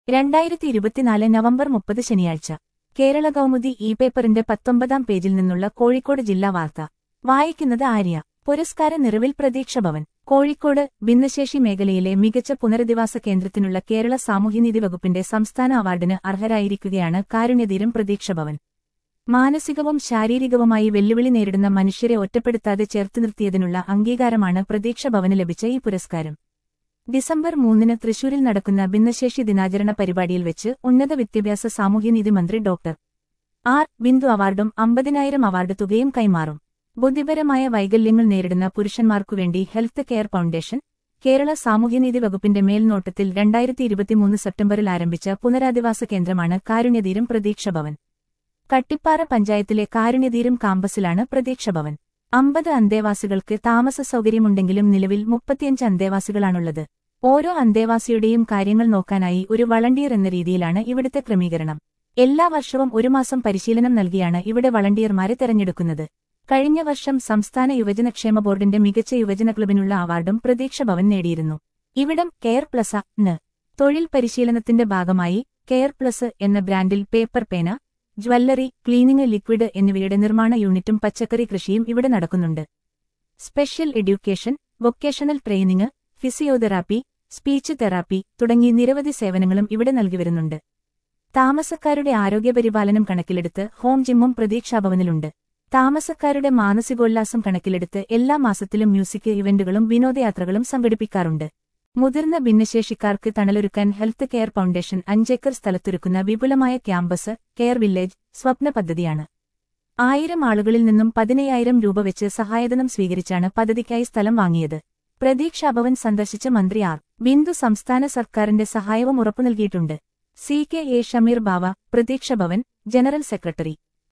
2024 November 30 ശനിയാഴ്ച Kerala Kaumudi E പേപ്പറിന്റെ 19-ാം പേജിൽ നിന്നുള്ള കോഴിക്കോട് ജില്ലാ വാർത്ത വായിക്കുന്നത് ആര്യ. പുരസ്കാര നിറവിൽ പ്രതീക്ഷ ഭവൻ. കോഴിക്കോട് ഭിന്നശേഷി മേഖലയിലെ മികച്ച പുനരധിവാസ കേന്ദ്രത്തിനുള്ള കേരള സാമൂഹ്യനീതി വകുപ്പിന്റെ സംസ്ഥാന അവാർഡിന് അർഹരായിരിക്കുകയാണ് കാരുണ്യതീരം പ്രതീക്ഷ ഭവൻ. മാനസികവും ശാരീരികവുമായി വെല്ലുവിളി നേരിടുന്ന മനുഷ്യരെ ഒറ്റപ്പെടുത്താതെ ചേർത്തുനിർത്തിയതിനുള്ള അംഗീകാരമാണ് പ്രതീക്ഷ ഭവന് ലഭിച്ച ഈ പുരസ്കാരം. ഡിസംബർ 3 തൃശൂരിൽ നടക്കുന്ന ഭിന്നശേഷി ദിനാചരണ പരിപാടിയിൽ വെച്ച് ഉന്നത വിദ്യാഭ്യാസ സാമൂഹ്യനീതി മന്ത്രി ഡോക്ടർ ആർ. ബിന്ദു അവാർഡും 50,000 അവാർഡ് തുകയും കൈമാറും. ബുദ്ധിപരമായ വൈകല്യങ്ങൾ നേരിടുന്ന പുരുഷന്മാർക്കുവേണ്ടി ഹെൽത്ത് കെയർ ഫൗണ്ടേഷൻ, കേരള സാമൂഹ്യനീതി വകുപ്പിന്റെ മേൽനോട്ടത്തിൽ 2023 സെപ്റ്റംബറിൽ ആരംഭിച്ച പുനരധിവാസ കേന്ദ്രമാണ് കാരുണ്യതീരം പ്രതീക്ഷ ഭവൻ. കട്ടിപ്പാറ പഞ്ചായത്തിലെ കാരുണ്യതീരം കാമ്പസിലാണ് പ്രതീക്ഷ ഭവൻ. 50 അന്തേവാസികൾക്ക് താമസ സൗകര്യമുണ്ടെങ്കിലും നിലവിൽ 35 അന്തേവാസികളാണുള്ളത്. ഓരോ അന്തേവാസിയുടെയും കാര്യങ്ങൾ നോക്കാനായി ഒരു വളണ്ടിയർ എന്ന രീതിയിലാണ് ഇവിടുത്തെ ക്രമീകരണം. എല്ലാ വർഷവും 1 മാസം പരിശീലനം നൽകിയാണ് ഇവിടെ വളണ്ടിയർമാരെ തെരഞ്ഞെടുക്കുന്നത്. കഴിഞ്ഞ വർഷം സംസ്ഥാന യുവജനക്ഷേമ ബോർഡിന്റെ മികച്ച യുവജന ക്ലബിനുള്ള അവാർഡും പ്രതീക്ഷ ഭവൻ നേടിയിരുന്നു. ഇവിടം കെയർ പ്ലസ് ന് തൊഴിൽ പരിശീലനത്തിന്റെ ഭാഗമായി കെയർ പ്ലസ് എന്ന ബ്രാൻഡിൽ പേപ്പർ പേന, ജ്വല്ലറി, ക്ലീനിംഗ് ലിക്വിഡ് എന്നിവയുടെ നിർമ്മാണ യൂണിറ്റും പച്ചക്കറി കൃഷിയും ഇവിടെ നടക്കുന്നുണ്ട്. Special education, vocational training, physiotherapy, speech therapy തുടങ്ങി നിരവധി സേവനങ്ങളും ഇവിടെ നൽകിവരുന്നുണ്ട്. താമസക്കാരുടെ ആരോഗ്യപരിപാലനം കണക്കിലെടുത്ത് ഹോം ജിമ്മും പ്രതീക്ഷാഭവനിലുണ്ട്. താമസക്കാരുടെ മാനസികോല്ലാസം കണക്കിലെടുത്ത് എല്ലാ മാസത്തിലും മ്യൂസിക് ഇവന്റുകളും വിനോദയാത്രകളും സംഘടിപ്പിക്കാറുണ്ട്. മുതിർന്ന ഭിന്നശേഷിക്കാർക്ക് തണലൊരുക്കാൻ ഹെൽത്ത് കെയർ ഫൗണ്ടേഷൻ 5 ഏക്കർ സ്ഥലത്തൊരുക്കുന്ന വിപുലമായ ക്യാമ്പസ് കെയർ വില്ലേജ് സ്വപ്ന പദ്ധതിയാണ്. 1000 ആളുകളിൽ നിന്നും 15,000 രൂപ വെച്ച് സഹായധനം സ്വീകരിച്ചാണ് പദ്ധതിക്കായി സ്ഥലം വാങ്ങിയത്. പ്രതീക്ഷാഭവൻ സന്ദർശിച്ച മന്ത്രി ആർ. ബിന്ദു സംസ്ഥാന സർക്കാരിന്റെ സഹായവും ഉറപ്പുനൽകിയിട്ടുണ്ട്. CK ഷമീർ ബാവ, പ്രതീക്ഷ ഭവൻ ജനറൽ സെക്രട്ടറി.